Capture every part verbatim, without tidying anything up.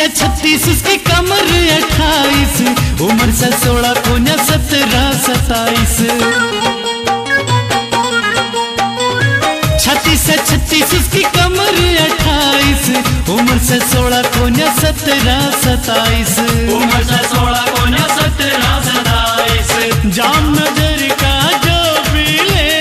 छत्तीस उसकी कमर अट्ठाईस, उम्र से सोलह कोन्या सत्रह सताईस। छत्तीस से छत्तीस उसकी कमर अट्ठाईस, उम्र से सोलह कोन्या सत्रह सताईस। उम्र से सोलह कोन्या सत्रह सताईस। जाम नजर का जो भी ले,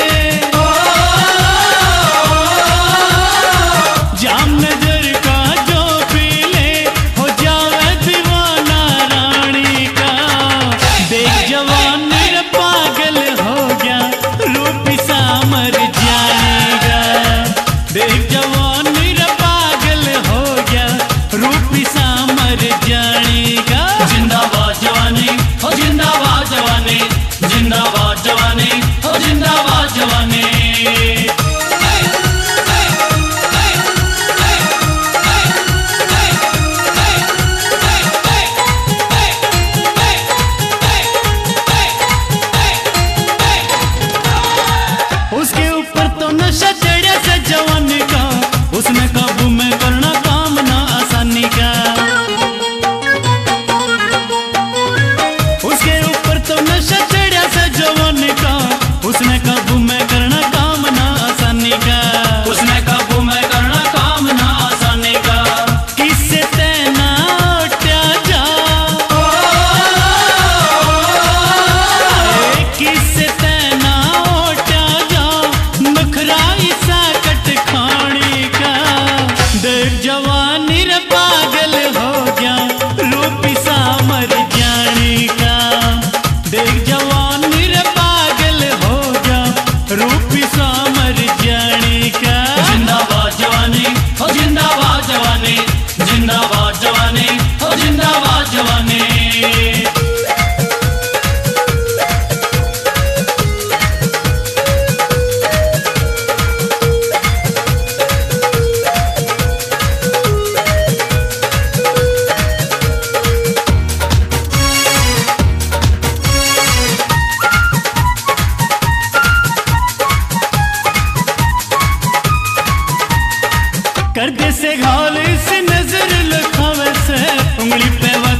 जाम नजर का जो भी ले, हो जावे दीवाना रानी का। देख जवान मेरा पागल हो गया, रूप सा मर जाएगा। देख जवान मेरा पागल हो गया, रूप सा मर जाएगा। जिंदाबाद जवानी, हो जिंदाबाद जवानी, जिंदाबाद जवानी, हो जिंदाबाद जवानी। उसके ऊपर तो नशा चढ़ा से जवान का, उसमें काबू में करना काम ना आसानी का। उसके ऊपर तो नशा चढ़ा से जवान का, उसमें काबू में करना काम ना आसानी का। उसमें काबू में करना काम ना आसानी का। किससे तेना उठा जा, किससे तेना उठा जा, नखराई सा कट खाने का। देख जवानी रे पागल हो गया, रूप सा मर जाने का। देख जवानी रे पागल हो गया, रूप सा मर जाने का। जिंदाबाद जवानी, हो जिंदाबाद जवानी, जिंदाबाद जवानी, हो जिंदाबाद जवानी। कर दे से घाल से नजर लखावे से, उंगली पे